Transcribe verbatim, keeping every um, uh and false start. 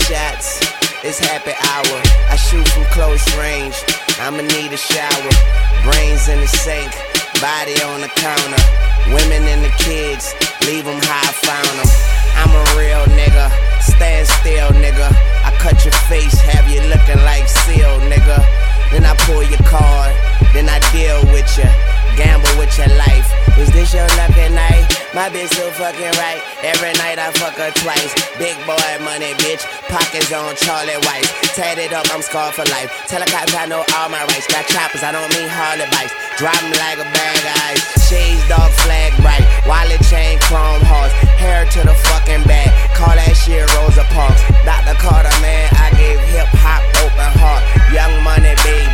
shots, it's happy hour. I shoot from close range, I'ma need a shower. Brains in the sink, body on the counter. Women and the kids, leave them how I found them. I'm a real nigga, stand still nigga. I cut your face, have you looking like Seal nigga. Then I pull your card, then I deal with you. Gamble with your life. Is this your lucky night? My bitch so fucking right. Every night I fuck her twice. Big boy money, bitch. Pockets on Charlie White. Tatted up, I'm scarred for life. Tell the cops I know all my rights. Got choppers, I don't mean Harley bikes. Drive 'em like a bag of ice. Shades dark, flag bright. Wallet chain, chrome horse. Hair to the fucking back. Call that shit Rosa Parks. Doctor Carter, man, I gave hip hop open heart. Young money, big